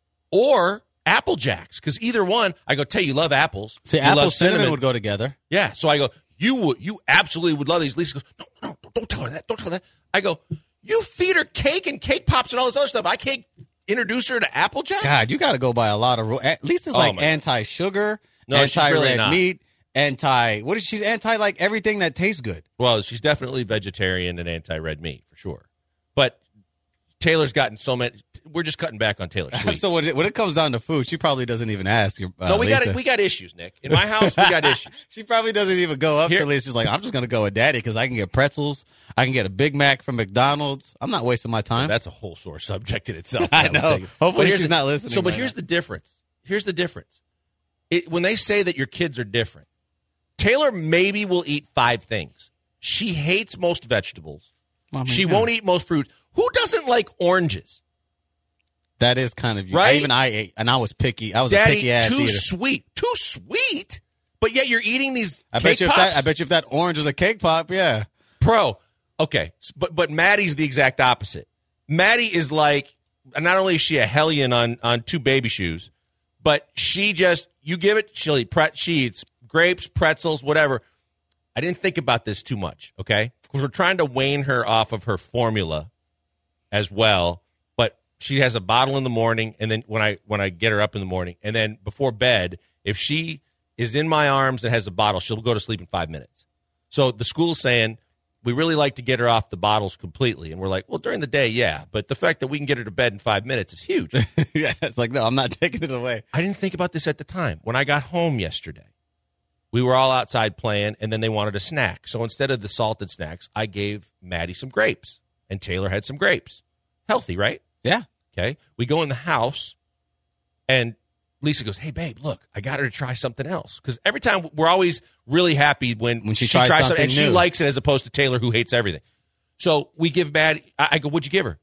or Apple Jacks, because either one, I go, Tay, you love apples. See, you apple love cinnamon would go together. Yeah, so I go, you would, you absolutely would love these. Lisa goes, no, no, no, don't tell her that. Don't tell her that. I go, you feed her cake and cake pops and all this other stuff. I can't introduce her to Apple Jacks? God, you got to go by a lot of rules. At least it's Oh, like my- anti-sugar, No, she's anti-red really not. meat, anti. What is she's anti like everything that tastes good. Well, she's definitely vegetarian and anti-red meat, for sure. But Taylor's gotten so many. We're just cutting back on Taylor Swift. So when it, when it comes down to food, she probably doesn't even ask. Your, uh, no, we Lisa. got we got issues, Nick. In my house, we got issues. She probably doesn't even go up Here- to Lisa. She's like, I'm just gonna go with Daddy because I can get pretzels, I can get a Big Mac from McDonald's. I'm not wasting my time. That's a whole sore subject in itself. I was know. thinking. Hopefully But here's she's the- not listening So, but right here's now. the difference. Here's the difference. It, when they say that your kids are different, Taylor maybe will eat five things. She hates most vegetables. Well, I mean, she yeah. won't eat most fruit. Who doesn't like oranges? That is kind of Right? Even I ate, and I was picky. I was a Daddy, picky ass too eater. sweet. Too sweet? But yet you're eating these I cake bet you if pops? that. I bet you if that orange was a cake pop, yeah. Pro. Okay. S- But but Maddie's the exact opposite. Maddie is like, not only is she a hellion on, on two baby shoes, but she just, you give it, she'll eat, pre- she eats grapes, pretzels, whatever. I didn't think about this too much, okay? Because we're trying to wane her off of her formula as well. But she has a bottle in the morning, and then when I when I get her up in the morning, and then before bed, if she is in my arms and has a bottle, she'll go to sleep in five minutes. So the school's saying, we really like to get her off the bottles completely. And we're like, well, during the day, yeah. But the fact that we can get her to bed in five minutes is huge. Yeah, it's like, no, I'm not taking it away. I didn't think about this at the time. When I got home yesterday, we were all outside playing, and then they wanted a snack. So instead of the salted snacks, I gave Maddie some grapes, and Taylor had some grapes. Healthy, right? Yeah. Okay. We go in the house, and Lisa goes, hey, babe, look, I got her to try something else. Because every time we're always really happy when, When she she tries tries something something, and she new. likes it as opposed to Taylor, who hates everything. So we give Maddie, I, I go, what'd you give her?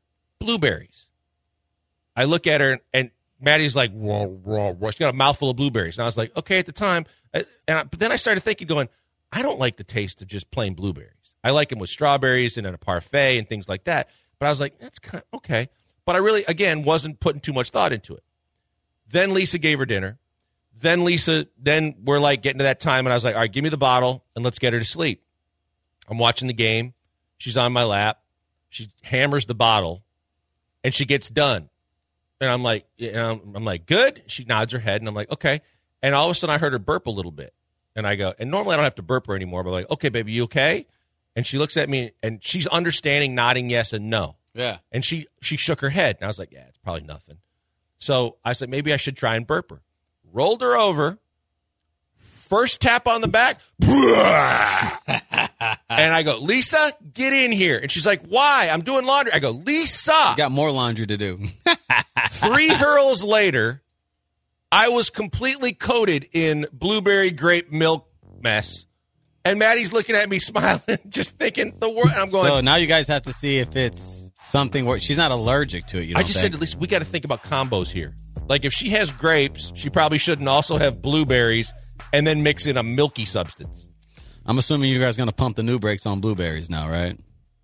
blueberries. I look at her, and Maddie's like, whoa, whoa, whoa. She's got a mouthful of blueberries. And I was like, okay, at the time. And I, but then I started thinking, going, I don't like the taste of just plain blueberries. I like them with strawberries and in a parfait and things like that. But I was like, that's kind of okay. But I really, again, wasn't putting too much thought into it. Then Lisa gave her dinner. Then Lisa, then we're like getting to that time, and I was like, all right, give me the bottle, and let's get her to sleep. I'm watching the game. She's on my lap. She hammers the bottle, and she gets done. And I'm like, you know, I'm like, good. She nods her head, and I'm like, okay. And all of a sudden, I heard her burp a little bit. And I go, and normally I don't have to burp her anymore, but I'm like, okay, baby, you okay? And she looks at me, and she's understanding, nodding yes and no. Yeah. And she she shook her head, and I was like, yeah, it's probably nothing. So I said, maybe I should try and burp her. Rolled her over. First tap on the back. And I go, Lisa, get in here. And she's like, why? I'm doing laundry. I go, Lisa. You got more laundry to do. Three hurls later, I was completely coated in blueberry grape milk mess. And Maddie's looking at me smiling, just thinking the word. And I'm going. So now you guys have to see if it's something where she's not allergic to it. You don't I just think? said, at least we got to think about combos here. Like if she has grapes, she probably shouldn't also have blueberries and then mix in a milky substance. I'm assuming you guys are going to pump the new brakes on blueberries now, right?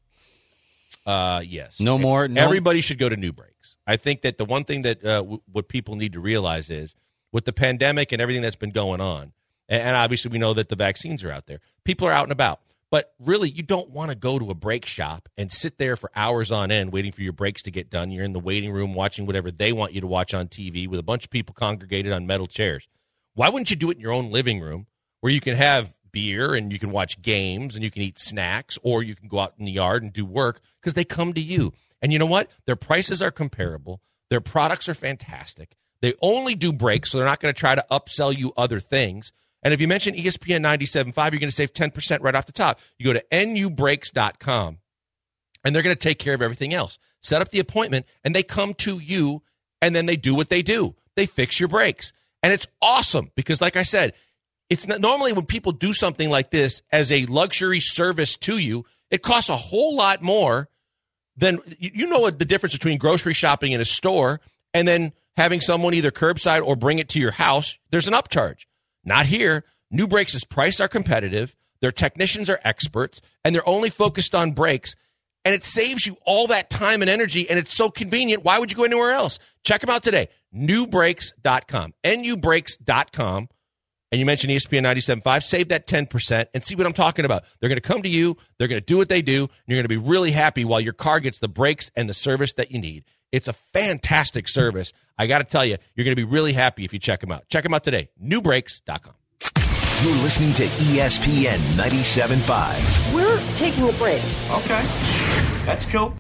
Uh, yes. No more. No- Everybody should go to New Brakes. I think that the one thing that uh, w- what people need to realize is with the pandemic and everything that's been going on, and, and obviously we know that the vaccines are out there, people are out and about. But really, you don't want to go to a brake shop and sit there for hours on end waiting for your brakes to get done. You're in the waiting room watching whatever they want you to watch on T V with a bunch of people congregated on metal chairs. Why wouldn't you do it in your own living room where you can have beer and you can watch games and you can eat snacks, or you can go out in the yard and do work because they come to you. And you know what? Their prices are comparable. Their products are fantastic. They only do brakes, so they're not going to try to upsell you other things. And if you mention E S P N ninety-seven point five, you're going to save ten percent right off the top. You go to N U brakes dot com, and they're going to take care of everything else. Set up the appointment, and they come to you, and then they do what they do. They fix your brakes. And it's awesome because, like I said, it's not, normally when people do something like this as a luxury service to you, it costs a whole lot more than, you know what the difference between grocery shopping in a store and then having someone either curbside or bring it to your house. There's an upcharge. Not here. New Brakes' price are competitive. Their technicians are experts, and they're only focused on brakes. And it saves you all that time and energy, and it's so convenient. Why would you go anywhere else? Check them out today. New brakes dot com. N U brakes dot com. And you mentioned E S P N ninety-seven point five. Save that ten percent and see what I'm talking about. They're going to come to you. They're going to do what they do. And you're going to be really happy while your car gets the brakes and the service that you need. It's a fantastic service. I got to tell you, you're going to be really happy if you check them out. Check them out today. New brakes dot com. You're listening to E S P N ninety-seven point five. We're taking a break. Okay. That's cool.